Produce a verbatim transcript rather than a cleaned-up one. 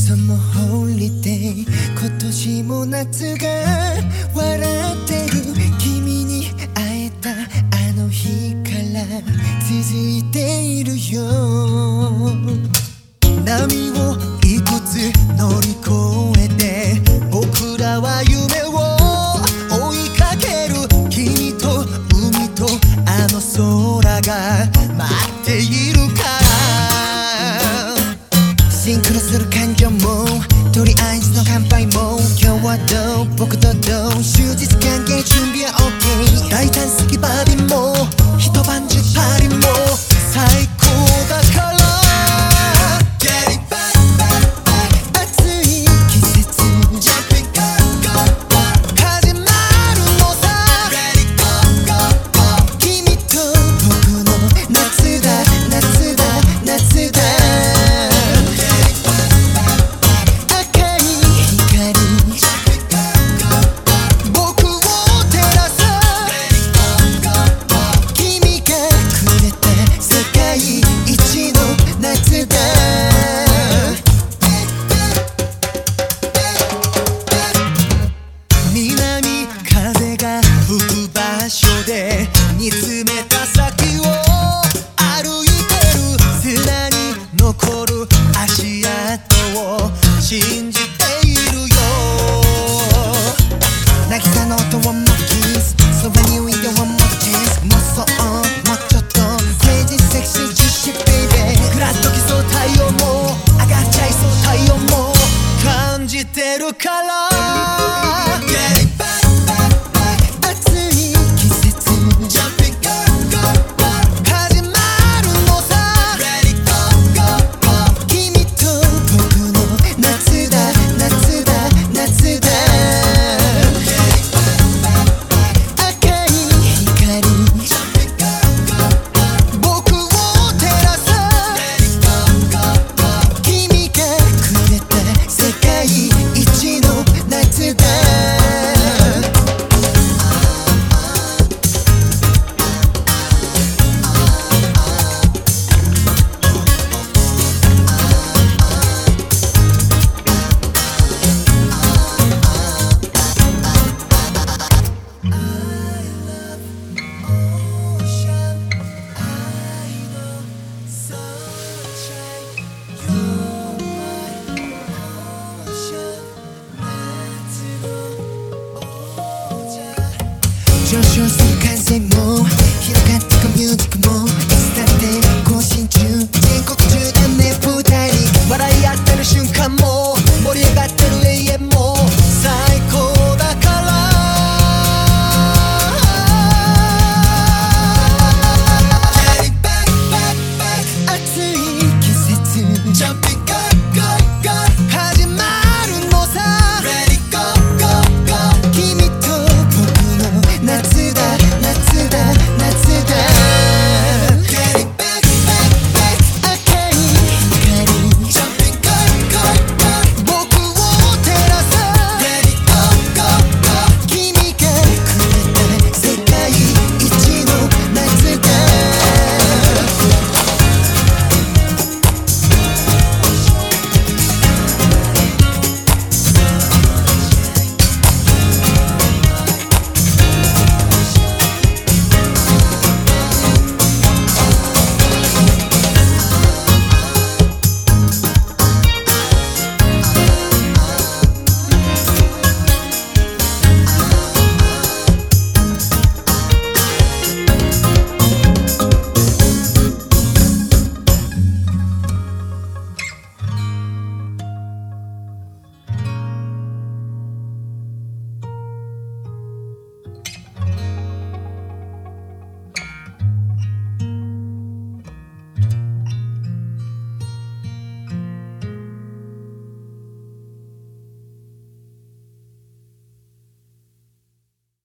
そのホリデー今年も夏が笑ってる君に会えたあの日から続いているよ波をいくつ乗り越えて僕らは夢を追いかける君と海とあの空が待っているからシンクロする感情もとりあえずの乾杯も今日はどう僕とどう終日関係準備は OK 大胆すぎバディも一晩中パリも最高だから見つめた先を歩いてる砂に残る足跡を信じているよ渚の音をもキスそばにいてはもキスもうそうもうちょっとクレイジーセクシージューシーベイベーグラッときそう太陽も上がっちゃいそう太陽も感じてるから上昇する感性も広がってくミュージックもいつだって更新中全国中でね二人笑い合ってる瞬間も